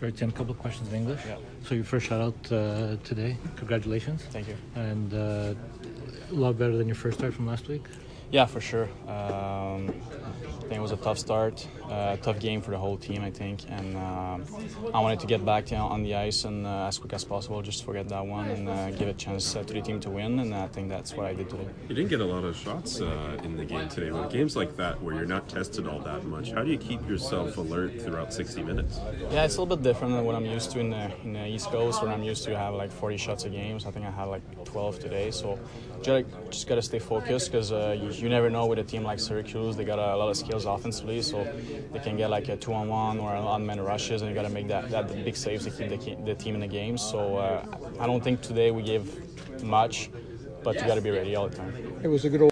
Sorry, Tim, a couple of questions in English. Yeah. So your first shout-out today. Congratulations. Thank you. And a lot better than your first start from last week? Yeah, for sure. I think it was a tough start, tough game for the whole team, I think. And I wanted to get back on the ice and as quick as possible, just forget that one and give a chance to the team to win. And I think that's what I did today. You didn't get a lot of shots in the game today. With games like that where you're not tested all that much, how do you keep yourself alert throughout 60 minutes? Yeah, it's a little bit different than what I'm used to in the East Coast, where I'm used to have like 40 shots a game. So I think I had like 12 today. So just got to stay focused because you never know with a team like Syracuse. They got a lot of skills offensively, so they can get like a 2-on-1 or unmanned rushes, and you got to make that the big saves to keep the team in the game. So I don't think today we gave much, but you got to be ready all the time. It was a good